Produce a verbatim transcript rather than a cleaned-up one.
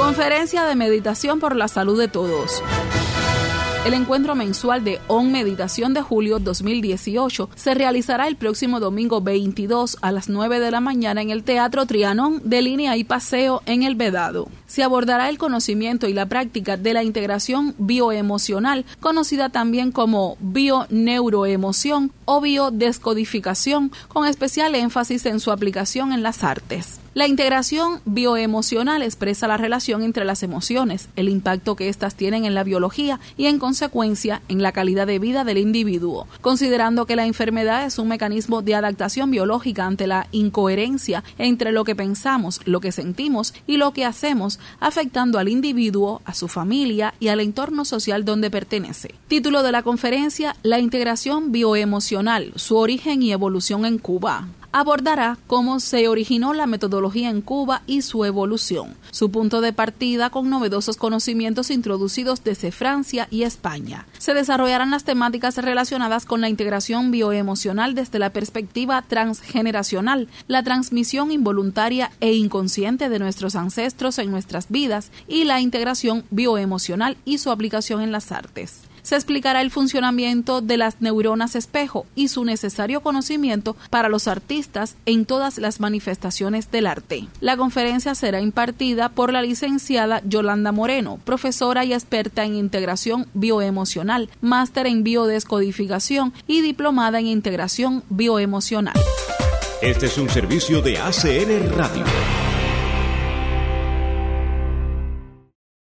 Conferencia de Meditación por la Salud de Todos. El encuentro mensual de O N Meditación de julio dos mil dieciocho se realizará el próximo domingo veintidós a las nueve de la mañana en el Teatro Trianón de Línea y Paseo en El Vedado. Se abordará el conocimiento y la práctica de la integración bioemocional, conocida también como bioneuroemoción o biodescodificación, con especial énfasis en su aplicación en las artes. La integración bioemocional expresa la relación entre las emociones, el impacto que éstas tienen en la biología y, en consecuencia, en la calidad de vida del individuo, considerando que la enfermedad es un mecanismo de adaptación biológica ante la incoherencia entre lo que pensamos, lo que sentimos y lo que hacemos, afectando al individuo, a su familia y al entorno social donde pertenece. Título de la conferencia: La integración bioemocional, su origen y evolución en Cuba. Abordará cómo se originó la metodología en Cuba y su evolución, su punto de partida con novedosos conocimientos introducidos desde Francia y España. Se desarrollarán las temáticas relacionadas con la integración bioemocional desde la perspectiva transgeneracional, la transmisión involuntaria e inconsciente de nuestros ancestros en nuestras vidas y la integración bioemocional y su aplicación en las artes. Se explicará el funcionamiento de las neuronas espejo y su necesario conocimiento para los artistas en todas las manifestaciones del arte. La conferencia será impartida por la licenciada Yolanda Moreno, profesora y experta en integración bioemocional, máster en biodescodificación y diplomada en integración bioemocional. Este es un servicio de A C N Radio.